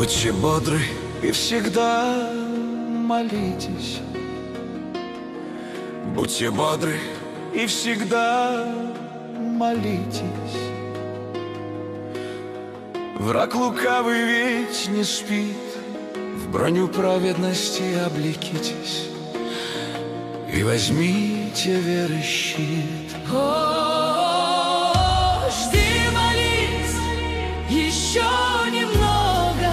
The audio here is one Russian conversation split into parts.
Будьте бодры и всегда молитесь. Будьте бодры и всегда молитесь. Враг лукавый ведь не спит, в броню праведности облекитесь и возьмите веры щит. Жди, молись еще немного.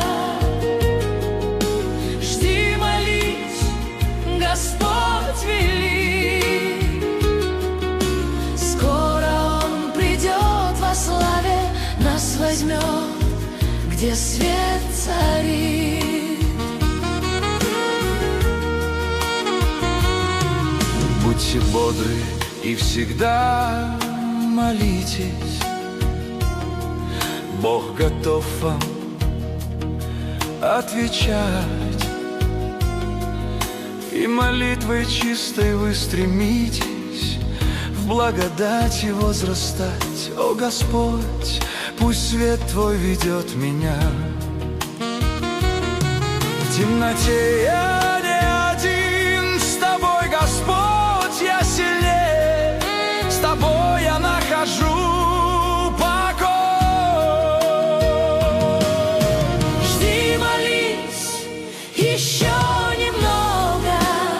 Жди, молись, Господь велит. Скоро Он придет во славе, нас возьмет, где свет царит. Будьте бодры и всегда молитесь. Бог готов вам отвечать, и молитвой чистой вы стремитесь в благодати возрастать. О Господь, пусть свет Твой ведет меня. В темноте я не один, с Тобой, Господь, я сильнее, с Тобой я нахожу покой. Жди, молись еще немного.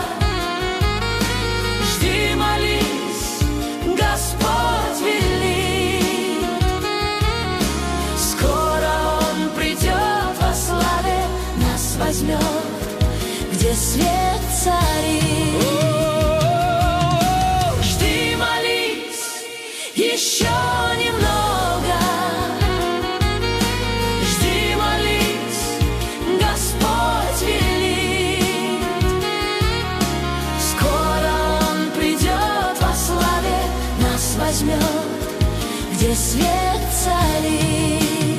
Жди, молись, Господь велит. Скоро Он придет во славе, нас возьмет, где свет царит. Жди, молись еще немного. Жди, молись, Господь велит. Скоро Он придет во славе, нас возьмет, где свет царит.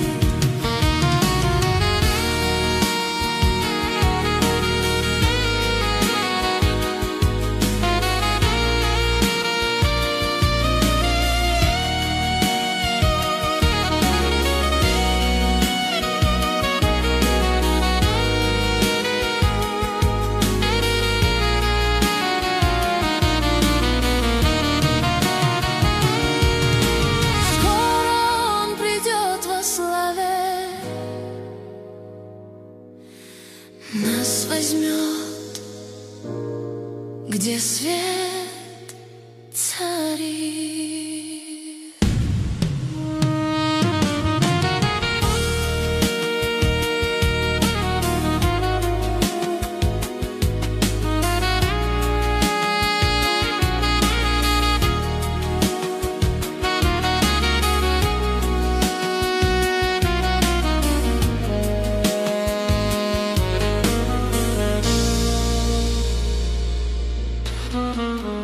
Нас возьмет, где свет царит. Mm-hmm.